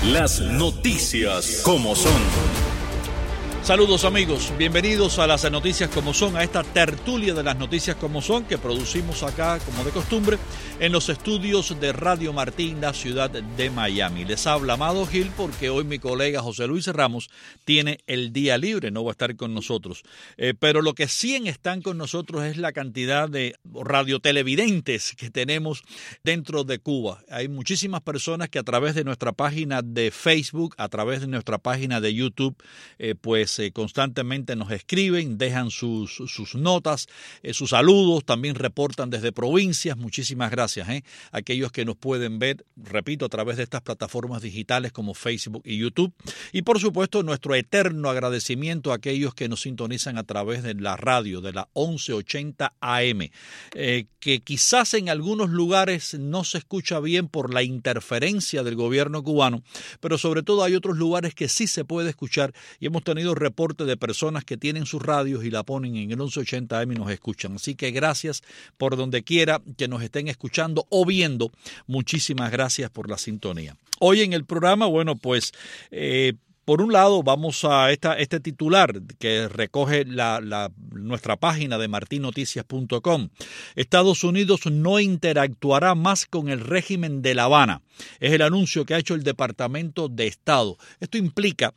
Las noticias como son. Saludos amigos, bienvenidos a las noticias como son, a esta tertulia de las noticias como son que producimos acá como de costumbre en los estudios de Radio Martín, la ciudad de Miami. Les habla Amado Gil porque hoy mi colega José Luis Ramos tiene el día libre, no va a estar con nosotros. Pero lo que sí están con nosotros es la cantidad de radiotelevidentes que tenemos dentro de Cuba. Hay muchísimas personas que a través de nuestra página de Facebook, a través de nuestra página de YouTube, constantemente nos escriben, dejan sus notas, sus saludos, también reportan desde provincias. Muchísimas gracias. Aquellos que nos pueden ver, repito, a través de estas plataformas digitales como Facebook y YouTube. Y por supuesto, nuestro eterno agradecimiento a aquellos que nos sintonizan a través de la radio, de la 1180 AM, que quizás en algunos lugares no se escucha bien por la interferencia del gobierno cubano, pero sobre todo hay otros lugares que sí se puede escuchar y hemos tenido reporte de personas que tienen sus radios y la ponen en el 1180 AM y nos escuchan. Así que gracias por donde quiera que nos estén escuchando o viendo. Muchísimas gracias por la sintonía. Hoy en el programa, por un lado, vamos a este titular que recoge nuestra página de martinoticias.com. Estados Unidos no interactuará más con el régimen de La Habana. Es el anuncio que ha hecho el Departamento de Estado. Esto implica,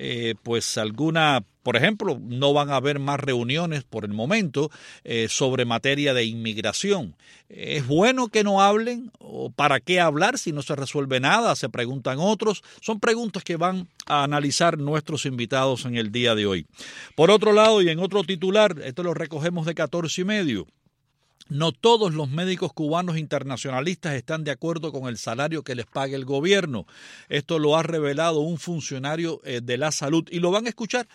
por ejemplo, no van a haber más reuniones por el momento sobre materia de inmigración. ¿Es bueno que no hablen? ¿O para qué hablar si no se resuelve nada? Se preguntan otros. Son preguntas que van a analizar nuestros invitados en el día de hoy. Por otro lado, y en otro titular, esto lo recogemos de 14:30. No todos los médicos cubanos internacionalistas están de acuerdo con el salario que les paga el gobierno. Esto lo ha revelado un funcionario de la salud y lo van a escuchar.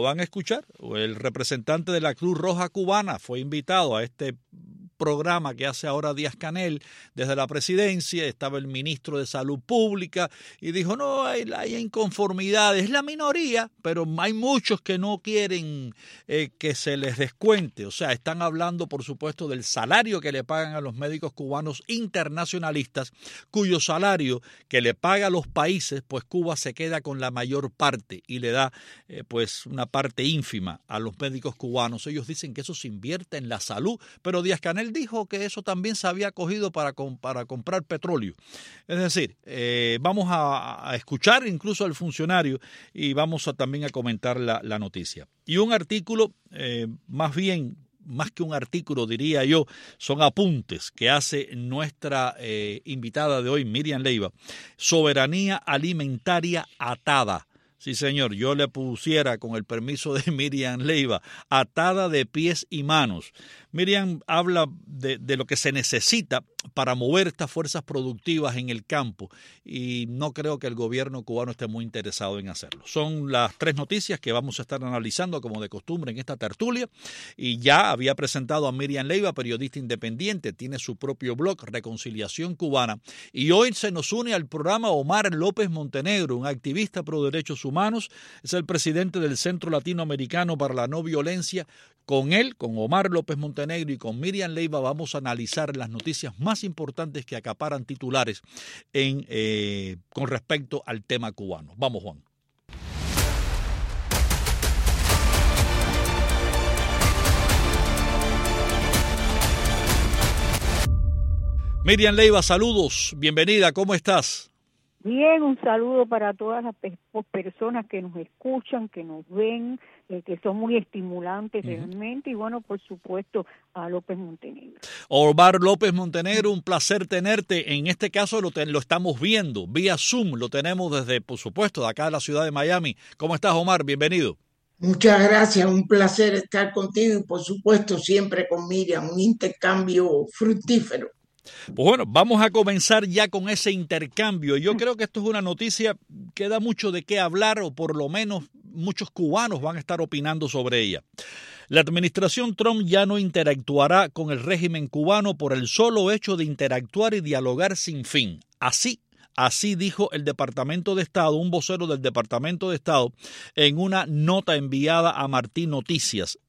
El representante de la Cruz Roja Cubana fue invitado a este programa que hace ahora Díaz-Canel desde la presidencia. Estaba el ministro de Salud Pública y dijo, no, hay inconformidades, es la minoría, pero hay muchos que no quieren que se les descuente. O sea, están hablando, por supuesto, del salario que le pagan a los médicos cubanos internacionalistas, cuyo salario que le paga a los países, pues Cuba se queda con la mayor parte y le da una parte ínfima a los médicos cubanos. Ellos dicen que eso se invierte en la salud, pero Díaz-Canel dijo que eso también se había cogido para comprar petróleo. Es decir, vamos a escuchar incluso al funcionario y vamos también a comentar la noticia. Y un artículo, más que un artículo, diría yo, son apuntes que hace nuestra invitada de hoy, Miriam Leiva, soberanía alimentaria atada. Sí, señor, yo le pusiera, con el permiso de Miriam Leiva, atada de pies y manos. Miriam habla de lo que se necesita para mover estas fuerzas productivas en el campo y no creo que el gobierno cubano esté muy interesado en hacerlo. Son las tres noticias que vamos a estar analizando como de costumbre en esta tertulia y ya había presentado a Miriam Leiva, periodista independiente, tiene su propio blog, Reconciliación Cubana, y hoy se nos une al programa Omar López Montenegro, un activista pro derechos humanos, es el presidente del Centro Latinoamericano para la No Violencia. Con él, con Omar López Montenegro y con Miriam Leiva vamos a analizar las noticias más importantes que acaparan titulares con respecto al tema cubano. Vamos, Juan. Miriam Leiva, saludos, bienvenida, ¿cómo estás? Bien, un saludo para todas las personas que nos escuchan, que nos ven, que son muy estimulantes realmente, y bueno, por supuesto, a López Montenegro. Omar López Montenegro, un placer tenerte. En este caso lo estamos viendo, vía Zoom, lo tenemos desde, por supuesto, de acá de la ciudad de Miami. ¿Cómo estás, Omar? Bienvenido. Muchas gracias, un placer estar contigo y por supuesto siempre con Miriam, un intercambio fructífero. Pues bueno, vamos a comenzar ya con ese intercambio. Yo creo que esto es una noticia que da mucho de qué hablar, o por lo menos muchos cubanos van a estar opinando sobre ella. La administración Trump ya no interactuará con el régimen cubano por el solo hecho de interactuar y dialogar sin fin. Así dijo el Departamento de Estado, un vocero del Departamento de Estado, en una nota enviada a Martín Noticias.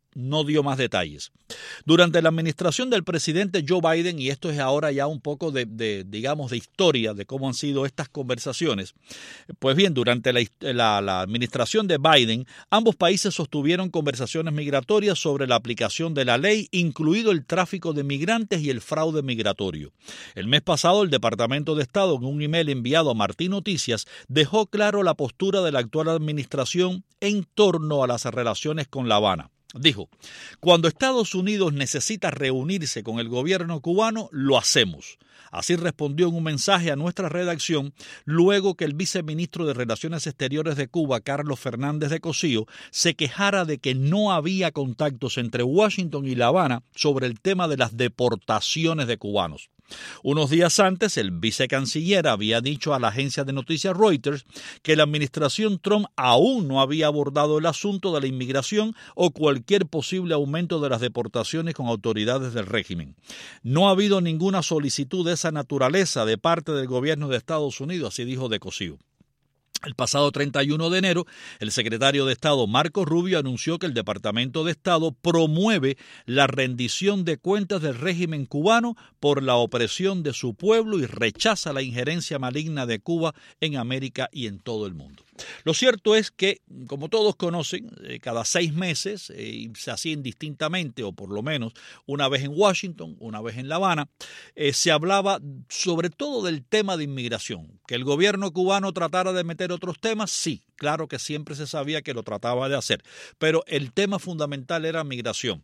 no dio más detalles. Durante la administración del presidente Joe Biden, y esto es ahora ya un poco de historia de cómo han sido estas conversaciones, pues bien, durante la administración de Biden, ambos países sostuvieron conversaciones migratorias sobre la aplicación de la ley, incluido el tráfico de migrantes y el fraude migratorio. El mes pasado, el Departamento de Estado, en un email enviado a Martín Noticias, dejó claro la postura de la actual administración en torno a las relaciones con La Habana. Dijo, cuando Estados Unidos necesita reunirse con el gobierno cubano, lo hacemos. Así respondió en un mensaje a nuestra redacción luego que el viceministro de Relaciones Exteriores de Cuba, Carlos Fernández de Cosío, se quejara de que no había contactos entre Washington y La Habana sobre el tema de las deportaciones de cubanos. Unos días antes, el vicecanciller había dicho a la agencia de noticias Reuters que la administración Trump aún no había abordado el asunto de la inmigración o cualquier posible aumento de las deportaciones con autoridades del régimen. No ha habido ninguna solicitud de esa naturaleza de parte del gobierno de Estados Unidos, así dijo de Cosío. El pasado 31 de enero, el secretario de Estado Marco Rubio anunció que el Departamento de Estado promueve la rendición de cuentas del régimen cubano por la opresión de su pueblo y rechaza la injerencia maligna de Cuba en América y en todo el mundo. Lo cierto es que, como todos conocen, cada 6 meses se hacía indistintamente, o por lo menos una vez en Washington, una vez en La Habana, se hablaba sobre todo del tema de inmigración. Que el gobierno cubano tratara de meter otros temas, sí, claro que siempre se sabía que lo trataba de hacer, pero el tema fundamental era migración.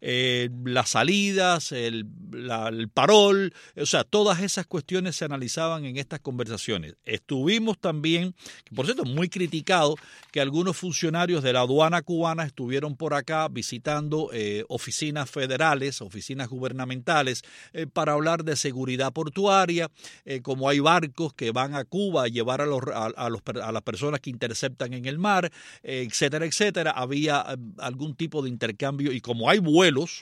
Las salidas, el parol, o sea, todas esas cuestiones se analizaban en estas conversaciones. Estuvimos también, por cierto, muy criticado que algunos funcionarios de la aduana cubana estuvieron por acá visitando oficinas federales, oficinas gubernamentales, para hablar de seguridad portuaria, como hay barcos que van a Cuba a llevar a las personas que interceptan en el mar, etcétera, etcétera. Había algún tipo de intercambio y como hay vuelos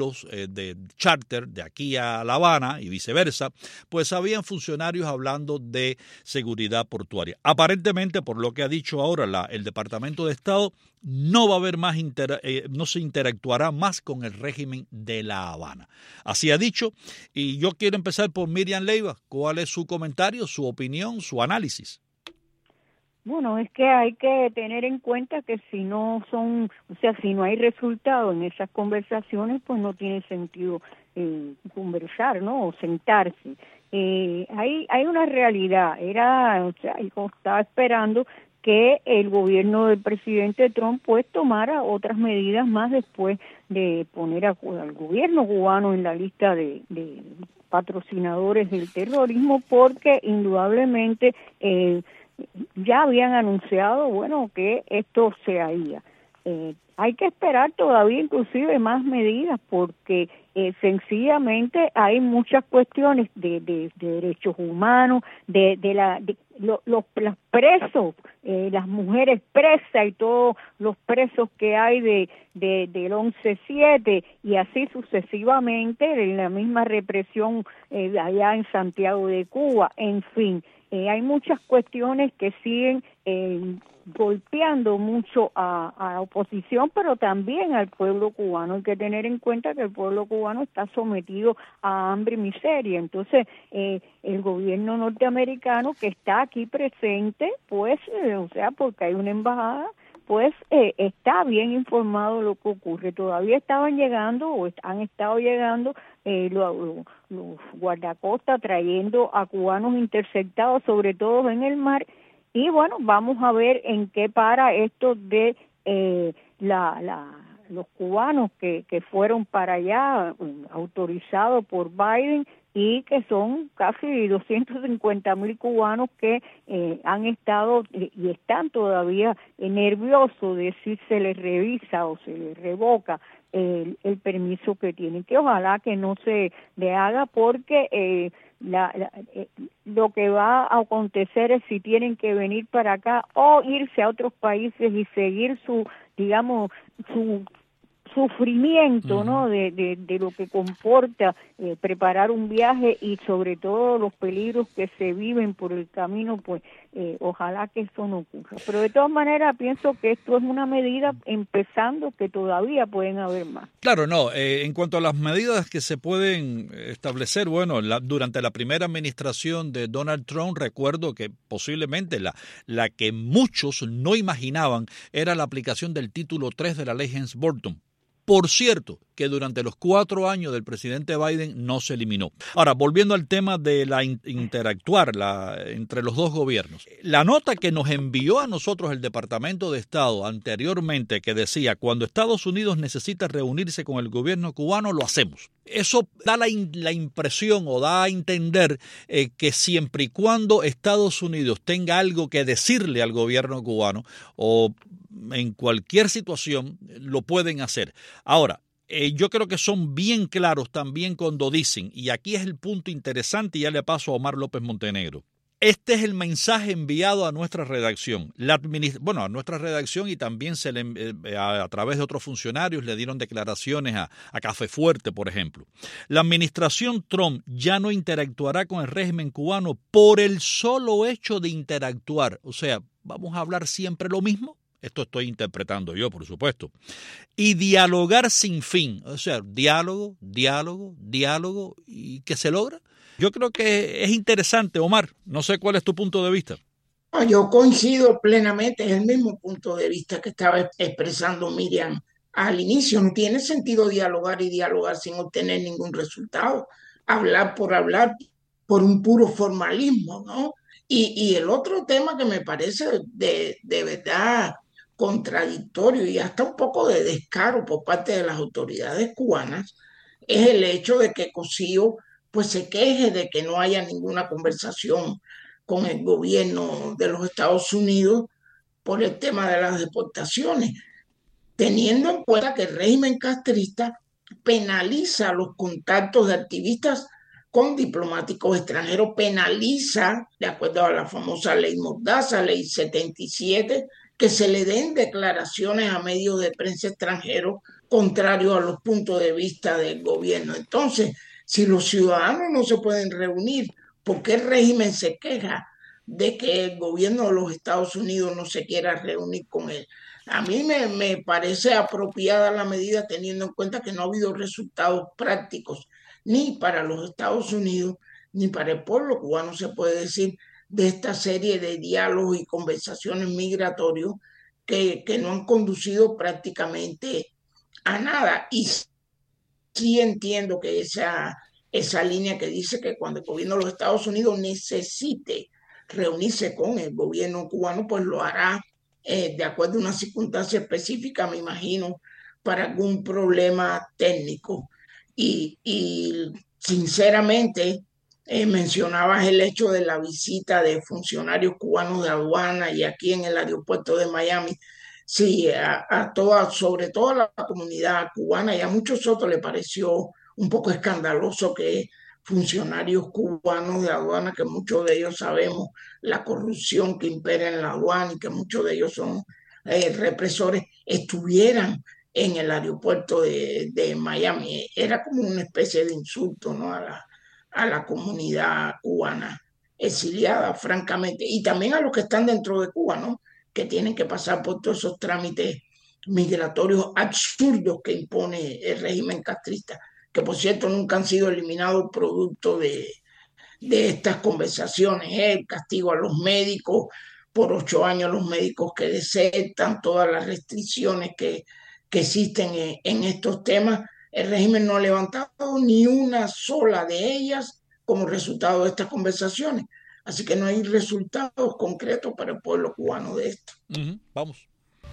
de charter de aquí a La Habana y viceversa, pues habían funcionarios hablando de seguridad portuaria. Aparentemente, por lo que ha dicho ahora el Departamento de Estado, no va a haber más no se interactuará más con el régimen de La Habana. Así ha dicho, y yo quiero empezar por Miriam Leiva. ¿Cuál es su comentario, su opinión, su análisis? Bueno, es que hay que tener en cuenta que si no hay resultado en esas conversaciones, pues no tiene sentido conversar, ¿no? O sentarse. Hay una realidad, yo estaba esperando que el gobierno del presidente Trump pues tomara otras medidas más después de poner al gobierno cubano en la lista de patrocinadores del terrorismo, porque indudablemente ya habían anunciado, que esto se haría. Hay que esperar todavía inclusive más medidas porque sencillamente hay muchas cuestiones de derechos humanos, los presos, las mujeres presas y todos los presos que hay del 11-7 y así sucesivamente, en la misma represión allá en Santiago de Cuba, en fin. Hay muchas cuestiones que siguen golpeando mucho a la oposición, pero también al pueblo cubano. Hay que tener en cuenta que el pueblo cubano está sometido a hambre y miseria. Entonces, el gobierno norteamericano que está aquí presente, pues, porque hay una embajada, pues está bien informado de lo que ocurre. Todavía estaban llegando o han estado llegando los guardacostas trayendo a cubanos interceptados, sobre todo en el mar. Y bueno, vamos a ver en qué para esto de los cubanos que fueron para allá, autorizados por Biden, y que son casi 250,000 cubanos que han estado y están todavía nerviosos de si se les revisa o se les revoca el permiso que tienen, que ojalá que no se le haga, porque lo que va a acontecer es si tienen que venir para acá o irse a otros países y seguir su sufrimiento, ¿no? De lo que comporta preparar un viaje y sobre todo los peligros que se viven por el camino, pues Ojalá que eso no ocurra. Pero de todas maneras pienso que esto es una medida empezando, que todavía pueden haber más. Claro, no. En cuanto a las medidas que se pueden establecer, bueno, durante la primera administración de Donald Trump, recuerdo que posiblemente la que muchos no imaginaban era la aplicación del título 3 de la ley Helms-Burton. Por cierto, que durante los 4 años del presidente Biden no se eliminó. Ahora, volviendo al tema de la interactuar entre los dos gobiernos. La nota que nos envió a nosotros el Departamento de Estado anteriormente, que decía, cuando Estados Unidos necesita reunirse con el gobierno cubano, lo hacemos. Eso da la impresión o da a entender que siempre y cuando Estados Unidos tenga algo que decirle al gobierno cubano o en cualquier situación, lo pueden hacer. Ahora, yo creo que son bien claros también cuando dicen, y aquí es el punto interesante y ya le paso a Omar López Montenegro. Este es el mensaje enviado a nuestra redacción. A nuestra redacción y también a través de otros funcionarios le dieron declaraciones a Café Fuerte, por ejemplo. La administración Trump ya no interactuará con el régimen cubano por el solo hecho de interactuar. O sea, ¿vamos a hablar siempre lo mismo? Esto estoy interpretando yo, por supuesto. Y dialogar sin fin. O sea, diálogo, ¿y qué se logra? Yo creo que es interesante, Omar. No sé cuál es tu punto de vista. Yo coincido plenamente, es el mismo punto de vista que estaba expresando Miriam al inicio. No tiene sentido dialogar y dialogar sin obtener ningún resultado. Hablar, por un puro formalismo, ¿no? Y el otro tema que me parece de verdad contradictorio y hasta un poco de descaro por parte de las autoridades cubanas es el hecho de que Cosío pues se queje de que no haya ninguna conversación con el gobierno de los Estados Unidos por el tema de las deportaciones, teniendo en cuenta que el régimen castrista penaliza los contactos de activistas con diplomáticos extranjeros, penaliza, de acuerdo a la famosa ley Mordaza, ley 77, que se le den declaraciones a medios de prensa extranjeros contrarios a los puntos de vista del gobierno. Entonces, si los ciudadanos no se pueden reunir, ¿por qué el régimen se queja de que el gobierno de los Estados Unidos no se quiera reunir con él? A mí me parece apropiada la medida teniendo en cuenta que no ha habido resultados prácticos ni para los Estados Unidos ni para el pueblo cubano, se puede decir, de esta serie de diálogos y conversaciones migratorios que no han conducido prácticamente a nada. Y sí entiendo que esa línea que dice que cuando el gobierno de los Estados Unidos necesite reunirse con el gobierno cubano, pues lo hará de acuerdo a una circunstancia específica, me imagino, para algún problema técnico. Y sinceramente, mencionabas el hecho de la visita de funcionarios cubanos de aduana y aquí en el aeropuerto de Miami. Sí, sobre todo a la comunidad cubana y a muchos otros le pareció un poco escandaloso que funcionarios cubanos de aduana, que muchos de ellos sabemos la corrupción que impera en la aduana y que muchos de ellos son represores, estuvieran en el aeropuerto de Miami. Era como una especie de insulto, ¿no?, a la comunidad cubana exiliada, francamente, y también a los que están dentro de Cuba, ¿no?, que tienen que pasar por todos esos trámites migratorios absurdos que impone el régimen castrista, que por cierto nunca han sido eliminados producto de estas conversaciones, el castigo a los médicos, por 8 años los médicos que desertan, todas las restricciones que existen en estos temas. El régimen no ha levantado ni una sola de ellas como resultado de estas conversaciones. Así que no hay resultados concretos para el pueblo cubano de esto. Vamos.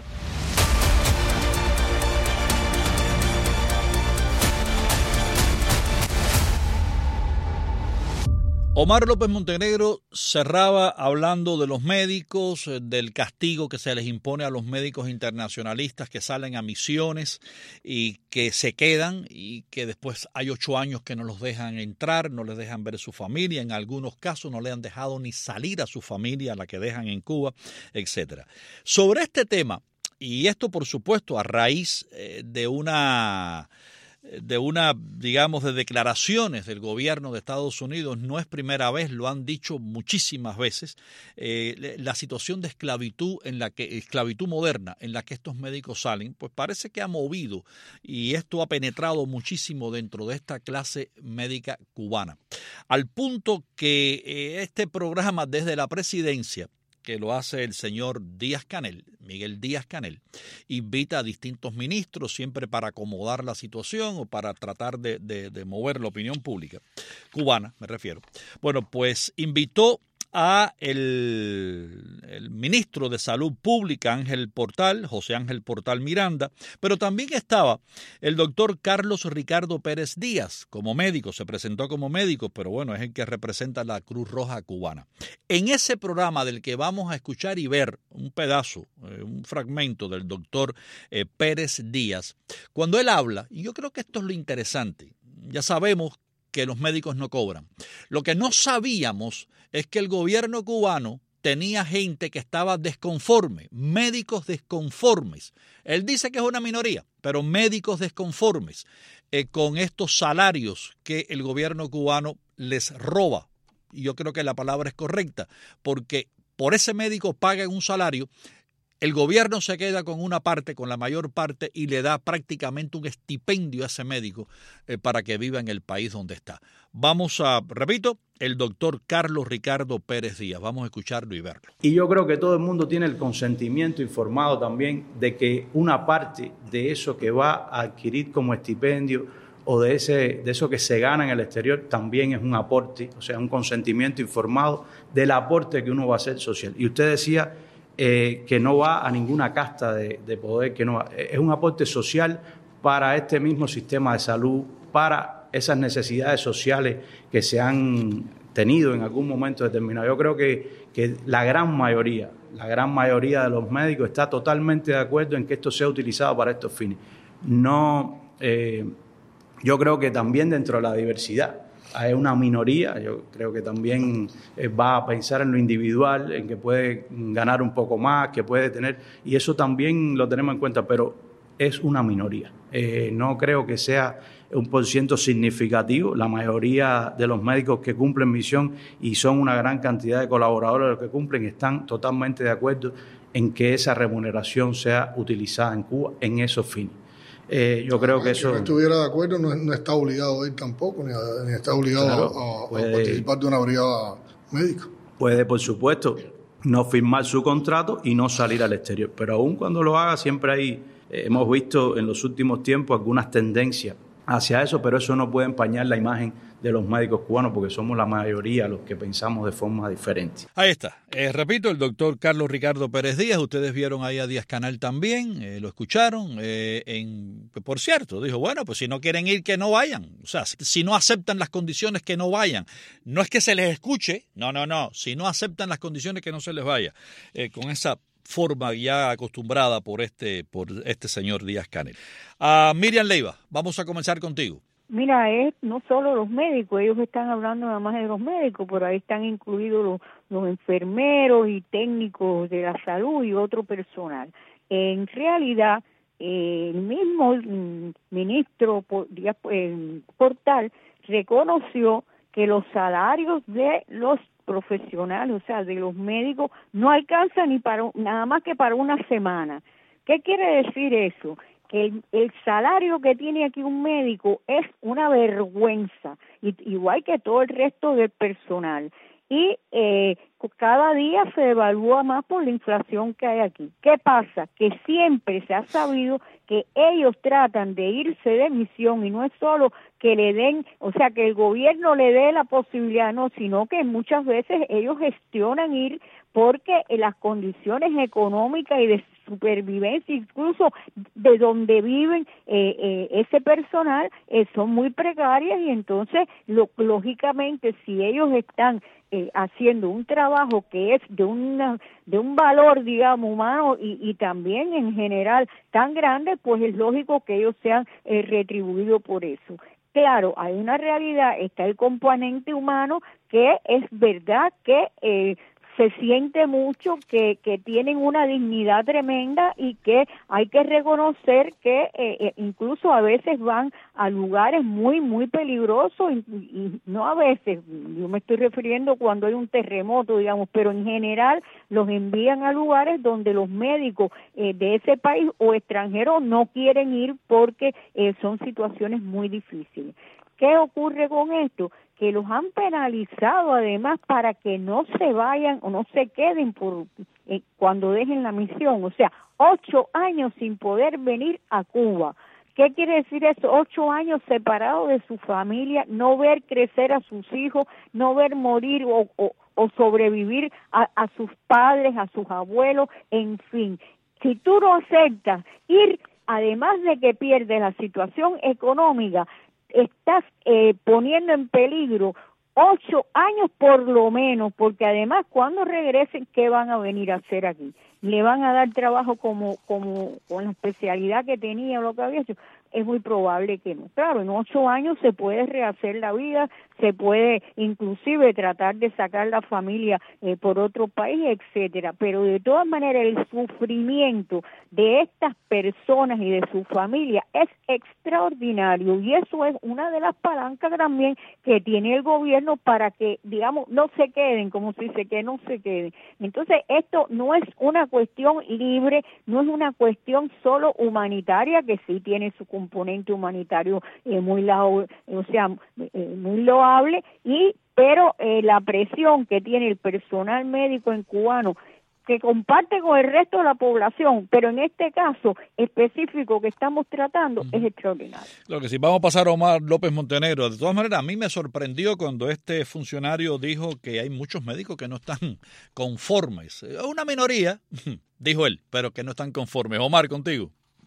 Omar López Montenegro cerraba hablando de los médicos, del castigo que se les impone a los médicos internacionalistas que salen a misiones y que se quedan y que después hay 8 años que no los dejan entrar, no les dejan ver su familia, en algunos casos no le han dejado ni salir a su familia, a la que dejan en Cuba, etcétera. Sobre este tema, y esto por supuesto a raíz de una digamos, de declaraciones del gobierno de Estados Unidos. No es primera vez, lo han dicho muchísimas veces. La situación de esclavitud moderna en la que estos médicos salen, pues parece que ha movido y esto ha penetrado muchísimo dentro de esta clase médica cubana. Al punto que este programa desde la presidencia, que lo hace el señor Díaz-Canel, Miguel Díaz-Canel, invita a distintos ministros siempre para acomodar la situación o para tratar de mover la opinión pública, cubana me refiero. Bueno, pues invitó a el ministro de Salud Pública, José Ángel Portal Miranda, pero también estaba el doctor Carlos Ricardo Pérez Díaz como médico, se presentó como médico, pero bueno, es el que representa la Cruz Roja cubana. En ese programa del que vamos a escuchar y ver un pedazo, un fragmento del doctor Pérez Díaz, cuando él habla, y yo creo que esto es lo interesante, ya sabemos que los médicos no cobran. Lo que no sabíamos es que el gobierno cubano tenía gente que estaba desconforme, médicos desconformes. Él dice que es una minoría, pero médicos desconformes con estos salarios que el gobierno cubano les roba. Y yo creo que la palabra es correcta, porque por ese médico pagan un salario. El gobierno se queda con una parte, con la mayor parte, y le da prácticamente un estipendio a ese médico para que viva en el país donde está. Repito, el doctor Carlos Ricardo Pérez Díaz. Vamos a escucharlo y verlo. Y yo creo que todo el mundo tiene el consentimiento informado también de que una parte de eso que va a adquirir como estipendio o de eso que se gana en el exterior también es un aporte, o sea, un consentimiento informado del aporte que uno va a hacer social. Y usted decía que no va a ninguna casta de poder, que no va, es un aporte social para este mismo sistema de salud, para esas necesidades sociales que se han tenido en algún momento determinado. Yo creo que la gran mayoría de los médicos está totalmente de acuerdo en que esto sea utilizado para estos fines. Yo creo que también dentro de la diversidad hay una minoría, yo creo que también va a pensar en lo individual, en que puede ganar un poco más, que puede tener, y eso también lo tenemos en cuenta, pero es una minoría. No creo que sea un % significativo. La mayoría de los médicos que cumplen misión, y son una gran cantidad de colaboradores los que cumplen, están totalmente de acuerdo en que esa remuneración sea utilizada en Cuba en esos fines. Yo creo que eso... Si no estuviera de acuerdo, no está obligado a ir tampoco, ni está obligado a participar de una brigada médica. Puede, por supuesto, no firmar su contrato y no salir al exterior, pero aún cuando lo haga siempre hemos visto en los últimos tiempos algunas tendencias hacia eso, pero eso no puede empañar la imagen de los médicos cubanos, porque somos la mayoría los que pensamos de forma diferente. Ahí está. Repito, el doctor Carlos Ricardo Pérez Díaz. Ustedes vieron ahí a Díaz-Canel también, lo escucharon. Por cierto, dijo, bueno, pues si no quieren ir, que no vayan. O sea, si no aceptan las condiciones, que no vayan. No es que se les escuche, no. Si no aceptan las condiciones, que no se les vaya. Con esa forma ya acostumbrada por este señor Díaz-Canel. Miriam Leiva, vamos a comenzar contigo. Mira, es no solo los médicos, ellos están hablando nada más de los médicos, pero ahí están incluidos los enfermeros y técnicos de la salud y otro personal. En realidad, el mismo ministro Portal reconoció que los salarios de los profesionales, o sea, de los médicos, no alcanzan ni para nada más que para una semana. ¿Qué quiere decir eso? Que el salario que tiene aquí un médico es una vergüenza, igual que todo el resto del personal. Y cada día se evalúa más por la inflación que hay aquí. ¿Qué pasa? Que siempre se ha sabido que ellos tratan de irse de misión, y no es solo que le den, o sea, que el gobierno le dé la posibilidad, no, sino que muchas veces ellos gestionan ir porque las condiciones económicas y de supervivencia, incluso de donde viven ese personal, son muy precarias, y entonces lógicamente si ellos están haciendo un trabajo que es de un valor, digamos, humano y también en general tan grande, pues es lógico que ellos sean retribuidos por eso. Claro, hay una realidad, está el componente humano, que es verdad que se siente mucho que tienen una dignidad tremenda y que hay que reconocer que incluso a veces van a lugares muy, muy peligrosos y no a veces, yo me estoy refiriendo cuando hay un terremoto, digamos, pero en general los envían a lugares donde los médicos de ese país o extranjeros no quieren ir porque son situaciones muy difíciles. ¿Qué ocurre con esto? Que los han penalizado además para que no se vayan o no se queden cuando dejen la misión, o sea, 8 años sin poder venir a Cuba. ¿Qué quiere decir eso? 8 años separados de su familia, no ver crecer a sus hijos, no ver morir o sobrevivir a sus padres, a sus abuelos, en fin. Si tú no aceptas ir, además de que pierdes la situación económica, estás poniendo en peligro 8 años por lo menos, porque además cuando regresen, ¿qué van a venir a hacer aquí? ¿Le van a dar trabajo como con la especialidad que tenía o lo que había hecho? Es muy probable que no. Claro, en 8 años se puede rehacer la vida, se puede inclusive tratar de sacar la familia por otro país, etcétera. Pero de todas maneras el sufrimiento de estas personas y de su familia es extraordinario y eso es una de las palancas también que tiene el gobierno para que, digamos, no se queden, como se dice, que no se queden. Entonces esto no es una cuestión libre, no es una cuestión solo humanitaria, que sí tiene su componente humanitario muy loable, pero la presión que tiene el personal médico en cubano, que comparte con el resto de la población, pero en este caso específico que estamos tratando es extraordinario. Lo que sí, vamos a pasar a Omar López Montenegro. De todas maneras, a mí me sorprendió cuando este funcionario dijo que hay muchos médicos que no están conformes. Una minoría, dijo él, pero que no están conformes. Omar, contigo.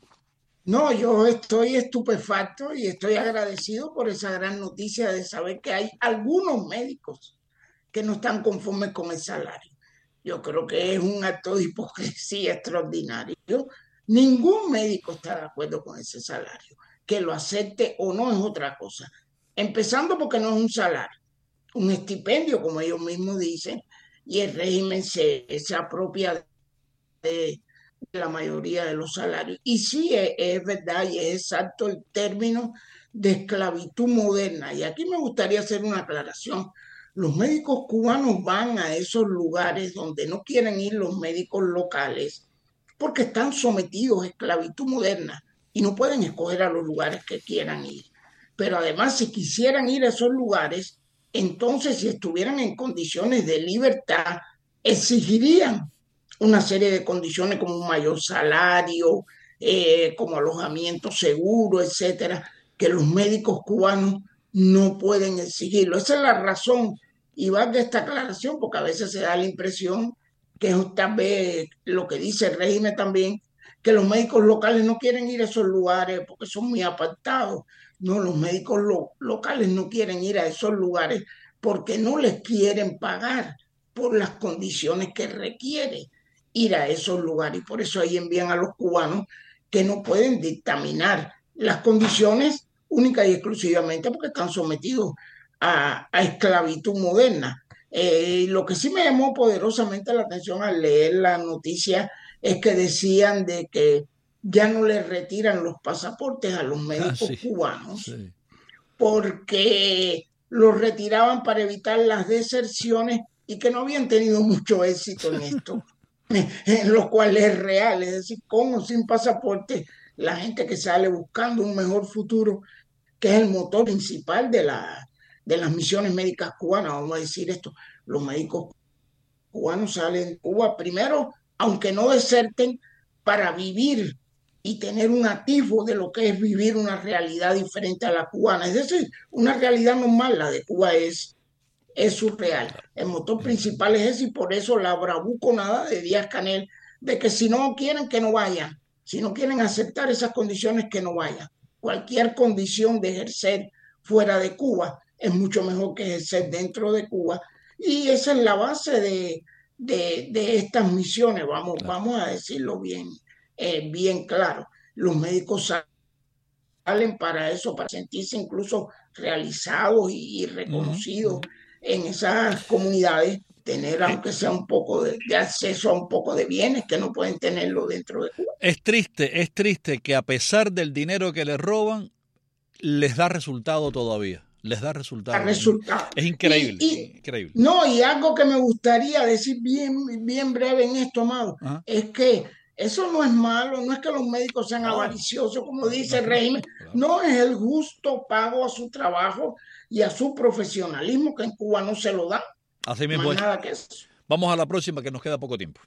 No, yo estoy estupefacto y estoy agradecido por esa gran noticia de saber que hay algunos médicos que no están conformes con el salario. Yo creo que es un acto de hipocresía extraordinario. Ningún médico está de acuerdo con ese salario. Que lo acepte o no es otra cosa. Empezando porque no es un salario, un estipendio, como ellos mismos dicen, y el régimen se apropia de la mayoría de los salarios. Y sí, es verdad y es exacto el término de esclavitud moderna. Y aquí me gustaría hacer una aclaración. Los médicos cubanos van a esos lugares donde no quieren ir los médicos locales porque están sometidos a esclavitud moderna y no pueden escoger a los lugares que quieran ir. Pero además, si quisieran ir a esos lugares, entonces si estuvieran en condiciones de libertad, exigirían una serie de condiciones como un mayor salario, como alojamiento seguro, etcétera, que los médicos cubanos no pueden exigirlo. Esa es la razón, y valga esta aclaración, porque a veces se da la impresión que es tal vez lo que dice el régimen también, que los médicos locales no quieren ir a esos lugares porque son muy apartados. No, los médicos locales no quieren ir a esos lugares porque no les quieren pagar por las condiciones que requiere ir a esos lugares. Y por eso ahí envían a los cubanos que no pueden dictaminar las condiciones única y exclusivamente porque están sometidos a esclavitud moderna. Lo que sí me llamó poderosamente la atención al leer la noticia es que decían de que ya no les retiran los pasaportes a los médicos cubanos porque los retiraban para evitar las deserciones y que no habían tenido mucho éxito en esto, en lo cual es real, es decir, con o sin pasaporte, la gente que sale buscando un mejor futuro, que es el motor principal de las misiones médicas cubanas, vamos a decir esto, los médicos cubanos salen de Cuba primero, aunque no deserten, para vivir y tener un atisbo de lo que es vivir una realidad diferente a la cubana, es decir, una realidad normal. La de Cuba es surreal. El motor principal es ese y por eso la bravuconada de Díaz-Canel de que si no quieren que no vayan, si no quieren aceptar esas condiciones que no vayan. Cualquier condición de ejercer fuera de Cuba es mucho mejor que ejercer dentro de Cuba y esa es la base de estas misiones, vamos a decirlo bien claro. Los médicos salen para eso, para sentirse incluso realizados y reconocidos en esas comunidades tener, aunque sea un poco de acceso a un poco de bienes que no pueden tenerlo dentro de Cuba. Es triste que a pesar del dinero que les roban, les da resultado todavía. Les da resultado. Es increíble, increíble. No, y algo que me gustaría decir bien breve en esto, Amado, es que eso no es malo, no es que los médicos sean avariciosos, como dice el régimen, no es el justo pago a su trabajo y a su profesionalismo, que en Cuba no se lo dan. Así mismo es. Nada que eso. Vamos a la próxima, que nos queda poco tiempo.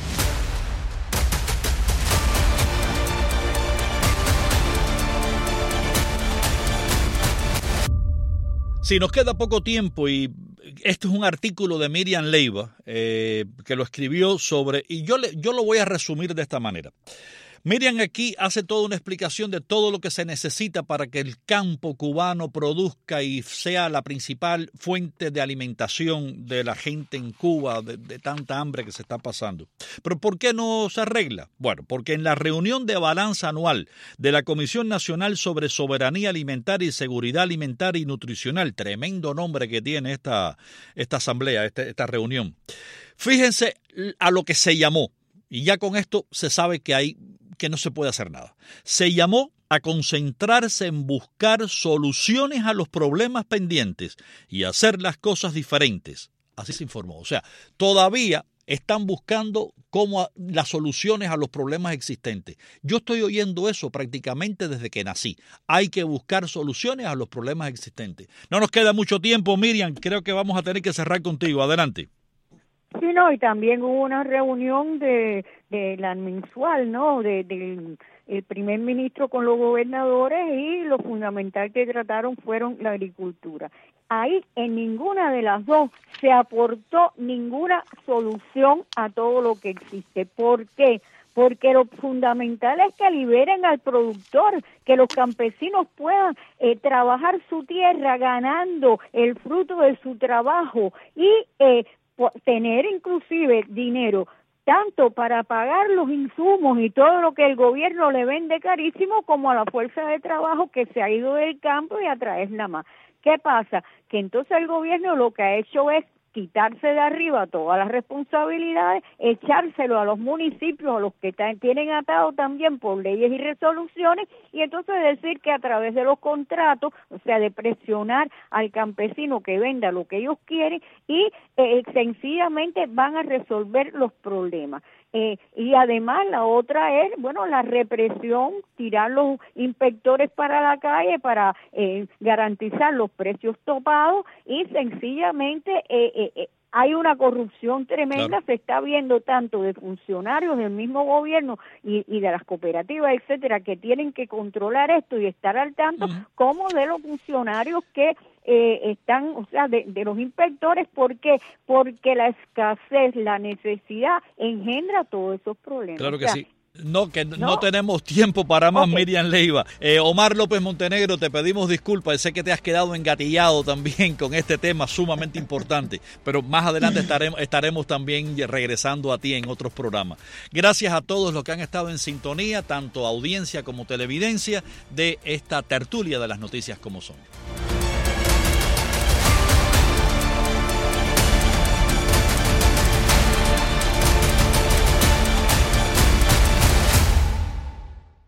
Sí, nos queda poco tiempo y este es un artículo de Miriam Leiva que lo escribió sobre, y yo lo voy a resumir de esta manera. Miriam aquí hace toda una explicación de todo lo que se necesita para que el campo cubano produzca y sea la principal fuente de alimentación de la gente en Cuba, de tanta hambre que se está pasando. Pero ¿por qué no se arregla? Bueno, porque en la reunión de balanza anual de la Comisión Nacional sobre Soberanía Alimentaria y Seguridad Alimentaria y Nutricional, tremendo nombre que tiene esta asamblea, esta reunión, fíjense a lo que se llamó, y ya con esto se sabe que no se puede hacer nada. Se llamó a concentrarse en buscar soluciones a los problemas pendientes y hacer las cosas diferentes. Así se informó. O sea, todavía están buscando las soluciones a los problemas existentes. Yo estoy oyendo eso prácticamente desde que nací. Hay que buscar soluciones a los problemas existentes. No nos queda mucho tiempo, Miriam. Creo que vamos a tener que cerrar contigo. Adelante. Sí, no, y también hubo una reunión de la mensual, ¿no?, del primer ministro con los gobernadores, y lo fundamental que trataron fueron la agricultura. Ahí en ninguna de las dos se aportó ninguna solución a todo lo que existe. ¿Por qué? Porque lo fundamental es que liberen al productor, que los campesinos puedan trabajar su tierra ganando el fruto de su trabajo y tener inclusive dinero tanto para pagar los insumos y todo lo que el gobierno le vende carísimo, como a la fuerza de trabajo que se ha ido del campo y a traerla más. ¿Qué pasa? Que entonces el gobierno lo que ha hecho es quitarse de arriba todas las responsabilidades, echárselo a los municipios, a los que tienen atado también por leyes y resoluciones, y entonces decir que a través de los contratos, o sea, de presionar al campesino que venda lo que ellos quieren, y sencillamente van a resolver los problemas. Y además la otra es, la represión, tirar los inspectores para la calle para garantizar los precios topados, y sencillamente hay una corrupción tremenda, claro. Se está viendo tanto de funcionarios del mismo gobierno y de las cooperativas, etcétera, que tienen que controlar esto y estar al tanto, como de los funcionarios que están, o sea, de los inspectores. ¿Por qué? Porque la escasez, la necesidad engendra todos esos problemas. Claro que sí. No tenemos tiempo para más, okay. Miriam Leiva. Omar López Montenegro, te pedimos disculpas. Sé que te has quedado engatillado también con este tema sumamente importante, pero más adelante estaremos también regresando a ti en otros programas. Gracias a todos los que han estado en sintonía, tanto audiencia como televidencia, de esta tertulia de las noticias como son.